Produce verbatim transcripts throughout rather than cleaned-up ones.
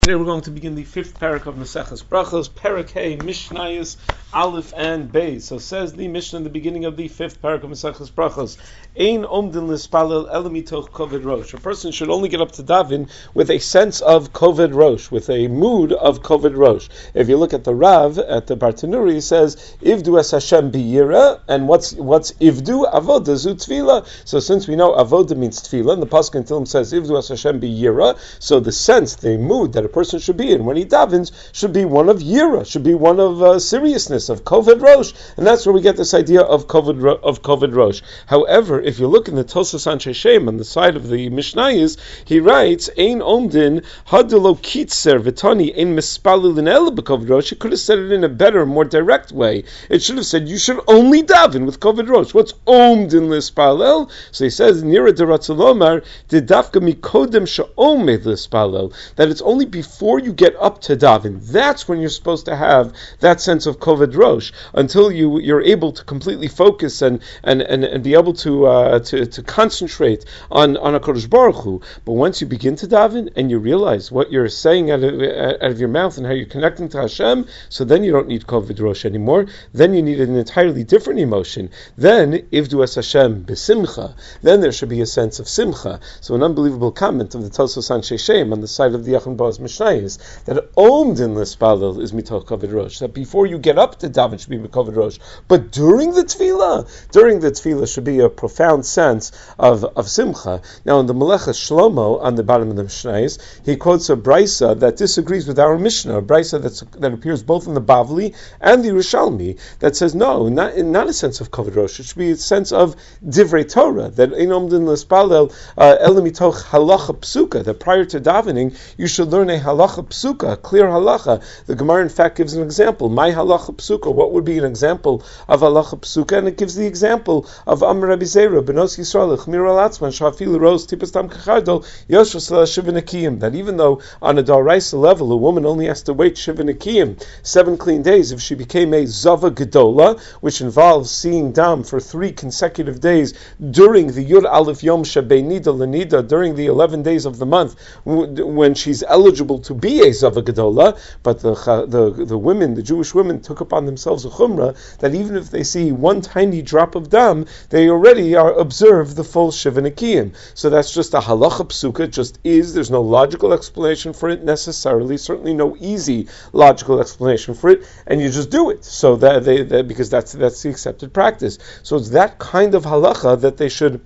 Today we're going to begin the fifth parak of Maseches Brachos, Parak Hey, Mishnayos, Aleph and Beis. So says the Mishnah in the beginning of the fifth parak of Maseches Brachos, Ein omdin lispalel ela mitoch koved rosh. A person should only get up to daven with a sense of koved rosh, with a mood of koved rosh. If you look at the Rav, at the Bartanuri, he says, Ivdu es Hashem biyira, and what's what's Ivdu? Avoda zu tefillah. So since we know Avoda means tefillah, and the Pasuk in Tehillim says, Ivdu es Hashem biyira, so the sense, the mood that a person should be in when he davens should be one of yira, should be one of uh, seriousness, of koved rosh, and that's where we get this idea of koved ro- of koved rosh. However, if you look in the Tosas Anshe Shem on the side of the Mishnayos, he writes, Ein omdin hadelo kitzer v'tani ein mispalil el b'koved rosh. He could have said it in a better, more direct way. It should have said you should only daven with koved rosh. What's omdin lispalel? So he says, Nira deratzalomar didafka mikodem she'omed lispalel, that it's only before you get up to daven, that's when you're supposed to have that sense of koved rosh, until you, you're able to completely focus and, and, and, and be able to, uh, to to concentrate on, on HaKadosh Baruch Hu. But once you begin to daven and you realize what you're saying out of, out of your mouth and how you're connecting to Hashem, so then you don't need koved rosh anymore. Then you need an entirely different emotion. Then, Ivdu es Hashem b'simcha, then there should be a sense of simcha. So an unbelievable comment of the Tosfos Anshe Shem on the side of the Yachin Boaz Mishnah is that omdin lispalel is mitoch koved rosh, that before you get up to daven should be koved rosh, but during the tefillah, during the tefillah should be a profound sense of, of simcha. Now in the Melechas Shlomo, on the bottom of the Mishnayos, he quotes a brisa that disagrees with our Mishnah, a brisa that's, that appears both in the Bavli and the Yerushalmi, that says no, not, not a sense of koved rosh, it should be a sense of divrei Torah, that ein omdin lispalel ela mitoch halacha psuka, that prior to davening you should learn a halacha psuka, a clear halacha. The Gemara in fact gives an example. My halacha psuka, what would be an example of halacha psuka? And it gives the example of Amar Rabbi Zera, Benos Yisrael, Chmir al-Atzman, Shafil Rose, Tipastam Kachardol, Yoshua Shiva Nekiyim, that even though on a Daraisa level a woman only has to wait Shiva Nekiyim, seven clean days, if she became a Zava Gedola, which involves seeing Dam for three consecutive days during the Yud Aleph Yom Shabei Nida Lenida, during the eleven days of the month, when she's eligible to be a Zava Gedola, but the, the the women, the Jewish women, took upon themselves a chumrah that even if they see one tiny drop of dam, they already are observe the full Shiva Nekiyim. So that's just a halacha psuka, it just is. There's no logical explanation for it necessarily, certainly no easy logical explanation for it, and you just do it. So that they, that because that's that's the accepted practice. So it's that kind of halacha that they should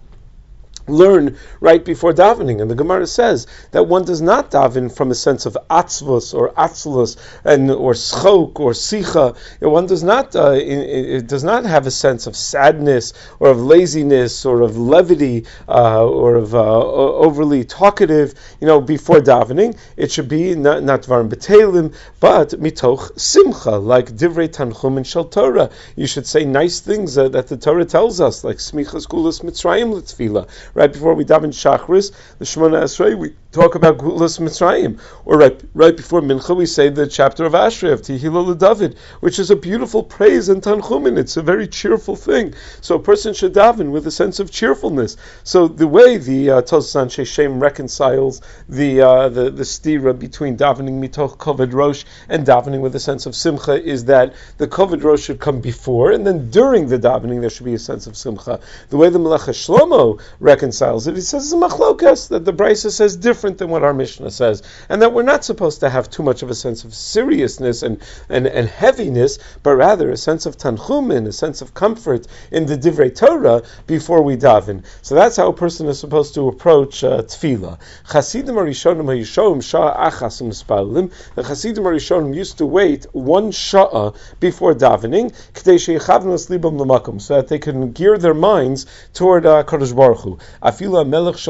learn right before davening. And the Gemara says that one does not daven from a sense of atzvus or atzlus and or schok or sicha. One does not uh, it, it does not have a sense of sadness or of laziness or of levity uh, or of uh, overly talkative, you know, before davening. It should be not not dvarim betelim, but mitoch simcha, like divrei tanchum and shel Torah. You should say nice things uh, that the Torah tells us, like smichas gulas mitzrayim l'tefillah. Right before we daven Shachris, the Shemona Esrei, we talk about Gulas Mitzrayim. Or right, right before Mincha, we say the chapter of Ashrei, of Tehillah LeDavid, which is a beautiful praise and tanchumin. It's a very cheerful thing. So a person should daven with a sense of cheerfulness. So the way the uh, Tosas Anshe Shem reconciles the, uh, the the stira between davening mitoch koved rosh and davening with a sense of simcha is that the koved rosh should come before, and then during the davening there should be a sense of simcha. The way the Melechas Shlomo reconciles reconciles it. He says it's a machlokas, that the Brisa says different than what our Mishnah says, and that we're not supposed to have too much of a sense of seriousness and, and, and heaviness, but rather a sense of tanchumin, a sense of comfort in the divrei Torah before we daven. So that's how a person is supposed to approach uh, tefillah. Chasidim Arishonim Hayishom Shah Achas Mispalim. The Chasidim Arishonim used to wait one shah before davening, k'dei sheyichavnos libam l'makom, so that they can gear their minds toward uh, Kadosh Baruch Hu. Even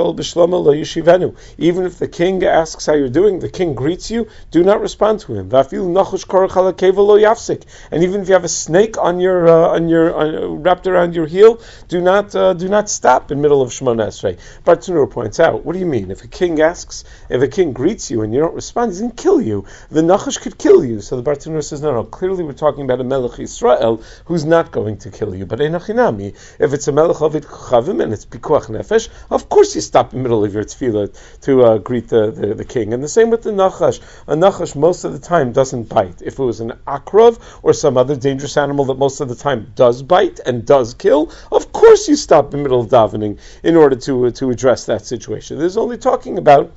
if the king asks how you're doing, the king greets you, do not respond to him. And even if you have a snake on your uh, on your uh, wrapped around your heel, do not uh, do not stop in the middle of Shemona Esrei. Bartanur points out, what do you mean? If a king asks, if a king greets you and you don't respond, he's going to kill you. The Nachash could kill you. So the Bartanur says, no, no, clearly we're talking about a Melech Yisrael who's not going to kill you. But Einachinami, if it's a Melech Ovid Chavim and it's Pikuach Nefesh, Nefesh, of course you stop in the middle of your tefillah to uh, greet the, the, the king. And the same with the Nachash. A Nachash most of the time doesn't bite. If it was an akrov or some other dangerous animal that most of the time does bite and does kill, of course you stop in the middle of davening in order to, uh, to address that situation. There's only talking about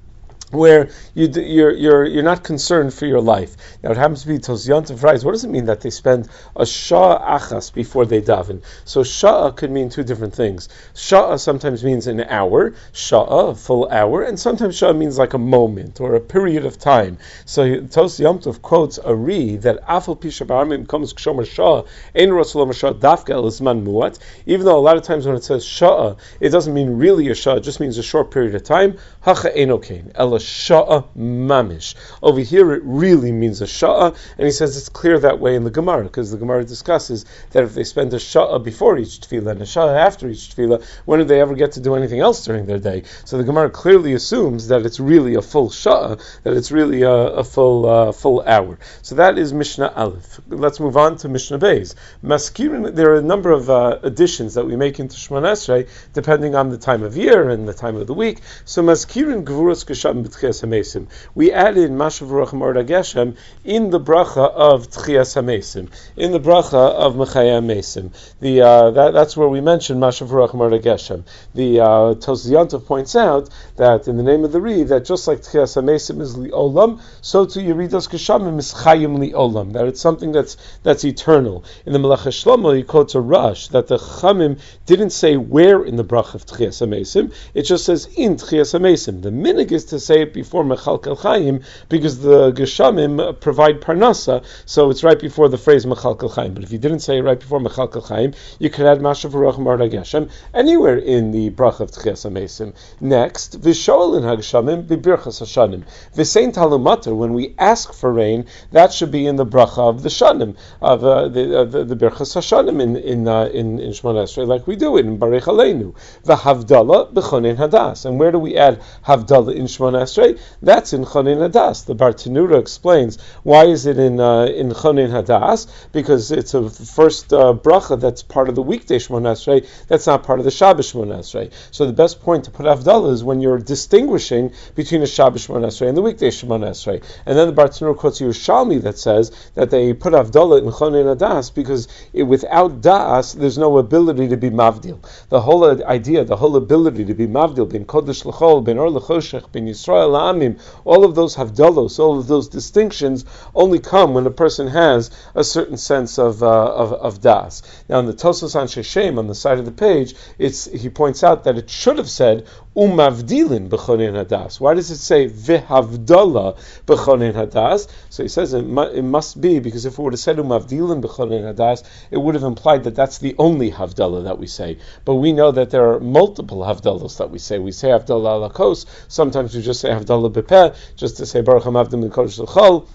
where you, you're you're you're not concerned for your life. Now it happens to be Tos Yontif Rais. What does it mean that they spend a shah achas before they daven? So shah could mean two different things. Shah sometimes means an hour, shah a full hour, and sometimes shah means like a moment or a period of time. So Tos Yontif quotes a Ri that Afal Pisha Ba'armim comes Kshomer Shah Ein Rasul Shah Dafka El Zman Muat. Even though a lot of times when it says shah, it doesn't mean really a shah; it just means a short period of time. Hacha Einokain El Sha'a mamish. Over here it really means a sha'a, and he says it's clear that way in the Gemara, because the Gemara discusses that if they spend a sha'a before each tefillah and a sha'a after each tefillah, when do they ever get to do anything else during their day? So the Gemara clearly assumes that it's really a full sha'a, that it's really a, a full uh, full hour. So that is Mishnah Aleph. Let's move on to Mishnah Beis. Maskirin, there are a number of uh, additions that we make into Shemona Esrei depending on the time of year and the time of the week. So Maskirin Gevuras Geshem B'Tchias HaMesim. We added Mashav Ruach Morda Geshem in the bracha of Tchias HaMesim, in the bracha of Mechaya HaMesim. The uh, that, that's where we mentioned Mashav Ruach Morda Geshem. The uh, Tos Yontif points out that in the name of the Ri, that just like Tchias HaMesim is Li'olam, so to Yeridas Geshamim is Chayim Li'olam, that it's something that's that's eternal. In the Melech HaShlomo, he quotes a Rush that the Chamim didn't say where in the bracha of Tchias HaMesim, it just says in Tchias HaMesim. The minig is to say it before Mechalkel Chaim, because the Geshamim provide Parnasa, so it's right before the phrase Mechalkel Chaim. But if you didn't say it right before Mechalkel Chaim, you could add Mashav Ruach Morda Geshem anywhere in the bracha of Tchias HaMesim. Next, V'shoel in HaGeshamim B'birchas HaShanim. V'sein Talumater, when we ask for rain, that should be in the bracha of the Shanim, of uh, the, uh, the the Birchas HaShanim in in uh, in, in Shemona Esrei, like we do it in Barech Aleinu. V'havdala b'chonin hadas. And where do we add Havdala in Shemona Esrei? That's in Chonin Hadas. The Bartenura explains why is it in uh, in Chonin Hadas, because it's a first uh, bracha that's part of the weekday Shemona Esrei, that's not part of the Shabbos Shemona Esrei. So the best point to put Havdalah is when you're distinguishing between the Shabbos Shemona Esrei and the weekday Shemona Esrei. And then the Bartenura quotes Yerushalmi that says that they put Havdalah in Chonin Hadas because it, without Das there's no ability to be Mavdil. The whole idea, the whole ability to be Mavdil, bin Kodesh L'chol, bin Or L'choshech, bin Yisrael La'amim, all of those havdalos, all of those distinctions only come when a person has a certain sense of uh, of, of das. Now in the Tosos Anshe Shem on the side of the page, it's he points out that it should have said umavdilin b'chonin hadas. Why does it say v'havdala b'chonin hadas? So he says it, mu- it must be because if it would have said umavdilin b'chonin hadas, it would have implied that that's the only havdala that we say. But we know that there are multiple havdalos that we say. We say havdala alakos. Sometimes we just say havdala b'peh, just to say baruch hamavdim min kodesh l'chol.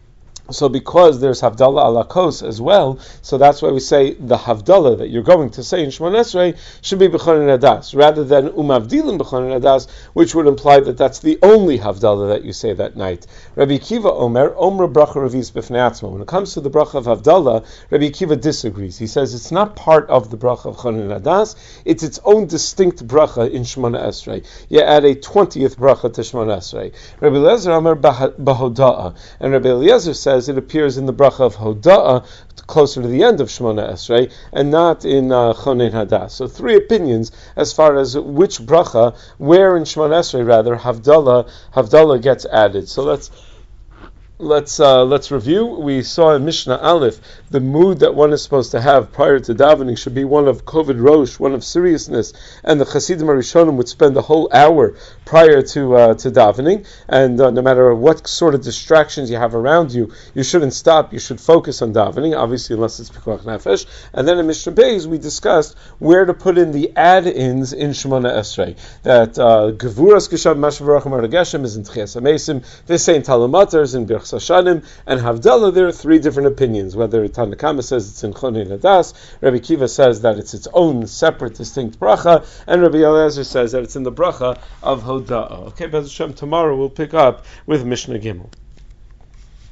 So because there's Havdalah ala kos as well, so that's why we say the Havdalah that you're going to say in Shemona Esrei should be B'chonin Hadas, rather than Umavdilin B'chonin Hadas, which would imply that that's the only Havdalah that you say that night. Rabbi Kiva Omer, Omer Bracha Revis B'fnei Atzmo. When it comes to the Bracha of Havdalah, Rabbi Kiva disagrees. He says it's not part of the Bracha of Chonin Hadas, it's its own distinct Bracha in Shemona Esrei. You add a twentieth Bracha to Shemona Esrei. Rabbi Eliezer Omer B'hoda'ah, and Rabbi Eliezer says it appears in the bracha of Hoda'ah closer to the end of Shemona Esrei and not in uh, Chonin Hadas. So three opinions as far as which bracha, where in Shemona Esrei rather, Havdalah, Havdalah gets added. So let's Let's uh, let's review. We saw in Mishnah Aleph the mood that one is supposed to have prior to davening should be one of Koved Rosh, one of seriousness, and the Chasidim Arishonim would spend a whole hour prior to uh, to davening, and uh, no matter what sort of distractions you have around you, you shouldn't stop. You should focus on davening, obviously unless it's Pikuach Nefesh. And then in Mishnah Beis we discussed where to put in the add-ins in Shemona Esrei. That Gevuras Geshem Mashav Ruach Morda Geshem is in Tchias HaMesim, V'sein Talumater is in Birchas Hashanim, and Havdalah, there are three different opinions. Whether Tanakama says it's in Chonin Hadas, Rabbi Kiva says that it's its own separate, distinct bracha, and Rabbi Eliezer says that it's in the bracha of Hoda'ah. Okay, Bez Hashem, tomorrow we'll pick up with Mishnah Gimel.